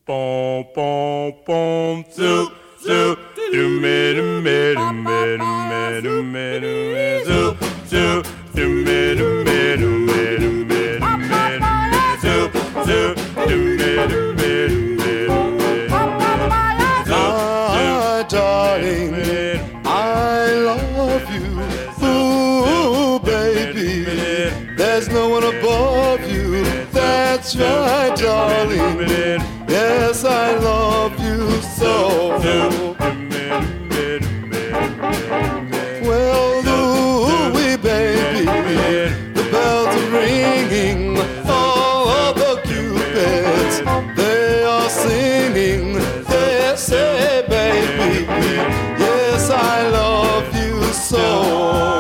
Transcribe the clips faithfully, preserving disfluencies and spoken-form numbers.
Boom, boom, boom, zoop, zoop, doom, doom, doom, doom, doom, doom, zoop, zoop, doom, doom, doom, doom, zoop, zoop, doom, doom, doom, my darling, I love you, ooh, baby, there's no one above you, that's right, darling, yes, I love you so. Well, ooh, wee baby, the bells are ringing, all of the cupids, they are singing, they say, baby, yes, I love you so.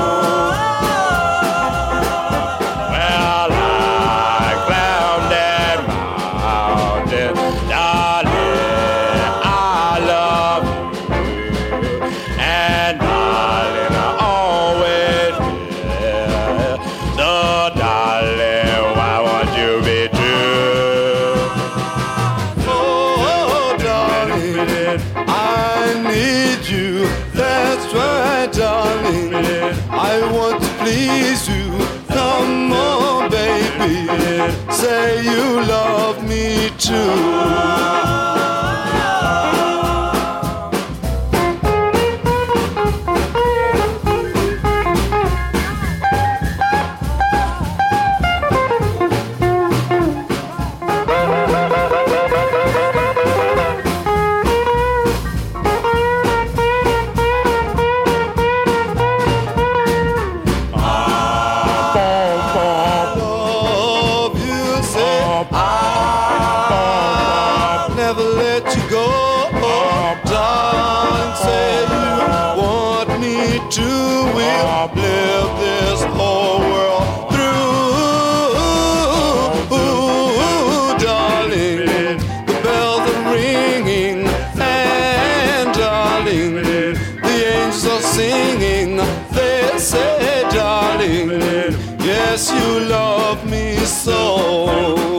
I want to please you, come on baby, say you love me too. Never let you go, oh, darling, say you want me to, we'll live this whole world through, ooh, darling, the bells are ringing, and darling, the angels are singing, they say, darling, yes, you love me so.